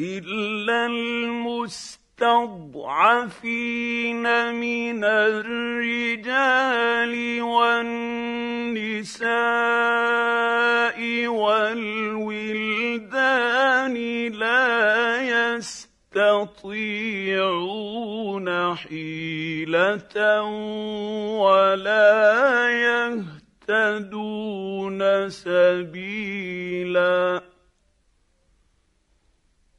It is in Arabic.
إلا المستضعفين من الرجال والنساء والولدان لا يستطيعون حيلة ولا يهتدون سبيلا.